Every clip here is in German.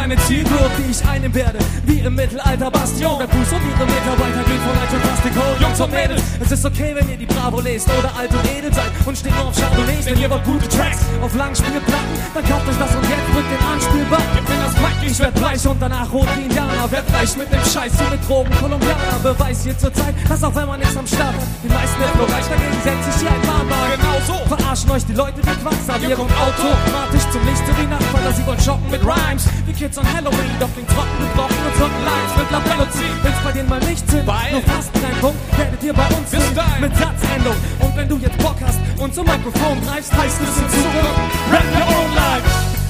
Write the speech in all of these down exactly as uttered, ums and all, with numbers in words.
meine Zielgruppe, die ich einnehmen werde, wie im Mittelalter Bastion. Der Fuß und ihre Mitarbeiter gehen von Leid und Plastik hoch. Jungs und Mädels, es ist okay, wenn ihr die Bravo lest oder alt und edel seid und steht nur auf Chardonnays. Denn ihr wollt gute Tracks auf Langspielplatten, dann kauft euch das und jetzt drückt den Anspielbutton. Gib mir das Pack, ich werd bleich und danach rot wie Indianer. Werd reich mit dem Scheiß, wie mit Drogen Kolumbianer. Beweis hier zur Zeit, dass auch wenn man nichts am Start hat, die meisten nicht nur reich, dagegen setzt sich hier ein Mahnmal. Genau so verarschen euch die Leute wie Quacksalber. Ihr kommt automatisch zum Licht wie Nachbarn, dass sie wollen shoppen mit Rhymes. Die Kids an Halloween, doch klingt trocken mit Brocken und trocken Lines mit Labello ziehen. Wenn's bei denen mal nicht sind, Weil nur fast kein Punkt, werdet ihr bei uns Bis sind, dahin. mit Satzendung. Und wenn du jetzt Bock hast und zum Mikrofon greifst, heißt es in Zukunft Rap your own life.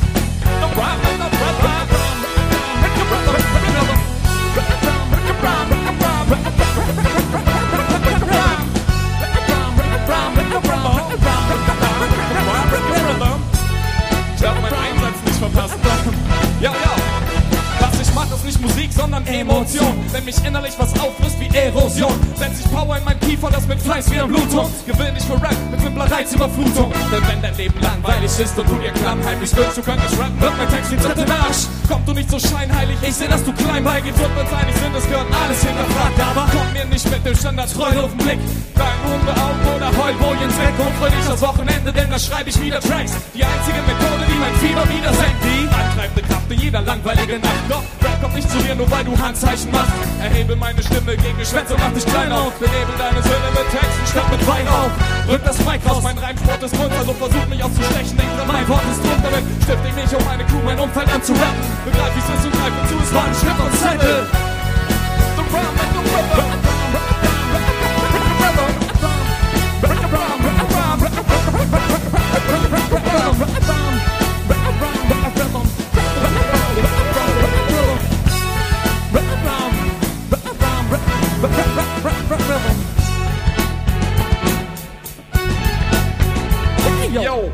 Ich darf meinen Einsatz nicht verpassen. Ja, ja. Was ich mach, ist nicht Musik, sondern Emotion. Wenn mich innerlich was auffrisst wie Erosion, setz ich Power in mein Kiefer, das mit Fleiß wie ein Blutung. Gewinn ich für Rap mit simpler Reizüberflutung. Denn wenn dein Leben langweilig ist und du dir klammheimlich wünschst, du könntest rappen, wird mein Text wie Tritt in den Arsch. Komm du nicht so scheinheilig, ich seh, dass du klein beigehst. Wird mit seinen Sinn, es gehört alles hinterfragt. Aber komm mir nicht mit dem Standard treu auf den Blick. Dein Hundeaugen oder Heulbojen weg und freu dich das Wochenende, denn da schreib ich wieder Tracks. Die einzige Methode, die mein Fieber wieder senkt. Die antreibende Kraft in jeder langweiligen Nacht. Doch Rap kommt nicht zu dir, nur weil du Handzeichen machst. Erhebe meine Stimme gegen Geschwätz und mach dich klein auf. Benebel deine Söhne mit Texten statt mit Wein auf. Rück das Mic raus, mein Reimsport ist munter, also versuch mich aufzustechen. Denk dran, mein Wort ist drum, damit stift ich mich um meine Crew, mein Umfeld an zu rappen. Begreif, wie's ist und greife zu, es war ein Schritt und Zettel. The Rum and the Rubber. Yo.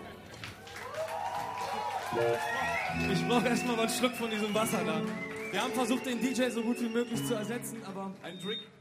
Ich brauche erstmal mal einen Schluck von diesem Wasser da. Wir haben versucht, den D J so gut wie möglich zu ersetzen, aber Ein Drink.